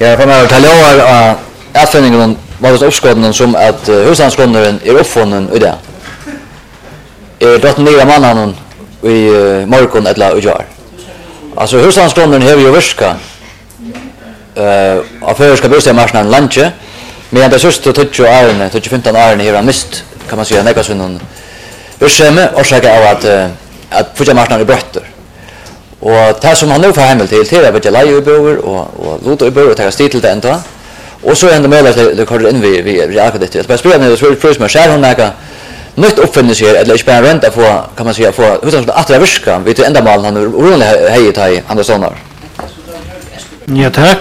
Ja, för mig att jag erfarenheten var det uppskåden som att hushandskonaren uppfunnen i det. Drott nya mannen i morgon eller igår. Alltså hushandskonaren har ju virka av förska bostadsmarknaden lanche, men det sista 20 åren, 15 åren har han mist, kan man säga, några sån bestämme orsaka av att bostadsmarknaden brötter. Och det som han nu får hemel till är att leja över och låta över och ta stil till det ändå. Och så ändå möjligt att det kommer in vi akademiet. Att bara spela ner det för som skär hon några nytt uppfinning här eller spänna ränta på kan man säga få utan att virka vid det ända mal han roligt hej till andra såna. Ja tack.